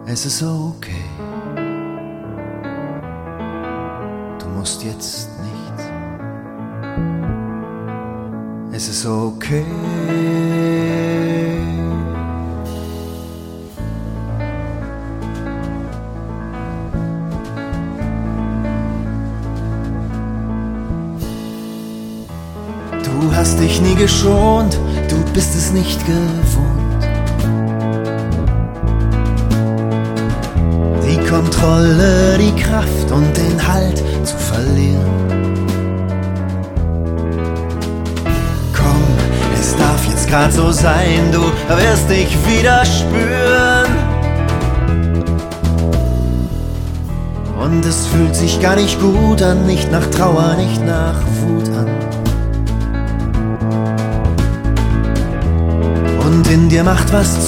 Es ist okay. Du musst jetzt nicht. Es ist okay. Du hast dich nie geschont, du bist es nicht gewohnt. Die Kontrolle, die Kraft und den Halt zu verlieren. Komm, es darf jetzt grad so sein, du wirst dich wieder spüren. Und es fühlt sich gar nicht gut an, nicht nach Trauer, nicht nach Wut an. Und in dir macht was